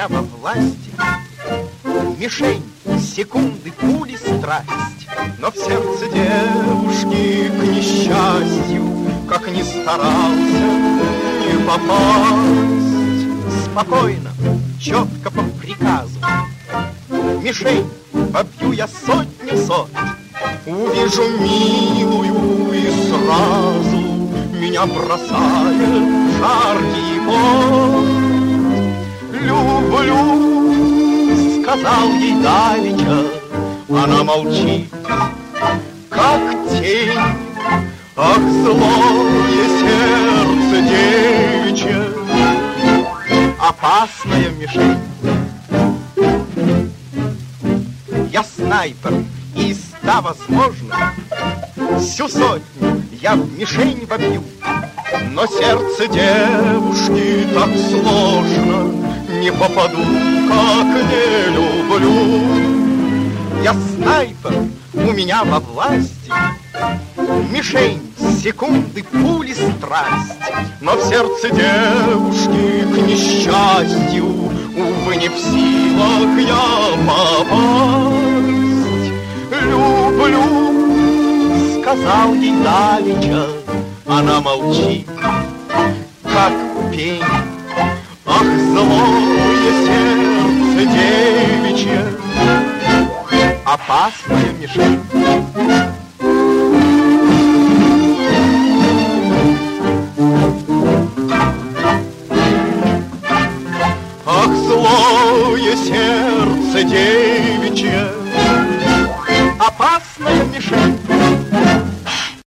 меня во власти. Мишень, секунды, пули, страсть. Но в сердце девушки, к несчастью, как ни старался, не попасть. Спокойно, четко по приказу. Мишень побью я сотню сот. Увижу милую и сразу меня бросает жаркий пот. Люблю, сказал ей давеча, она молчит, как тень. Ах, злое сердце девичье, опасная мишень. Я снайпер, и из 100 возможно всю сотню я в мишень вобью. Но сердце девушки так сложно, не попаду, как не люблю. Я снайпер, у меня во власти мишень, секунды, пули, страсть. Но в сердце девушки, к несчастью, увы, не в силах я попасть. Люблю, сказал ей давеча, она молчит, как пень. Ах, злое сердце девичье, опасная мишень. Ах, злое сердце девичье,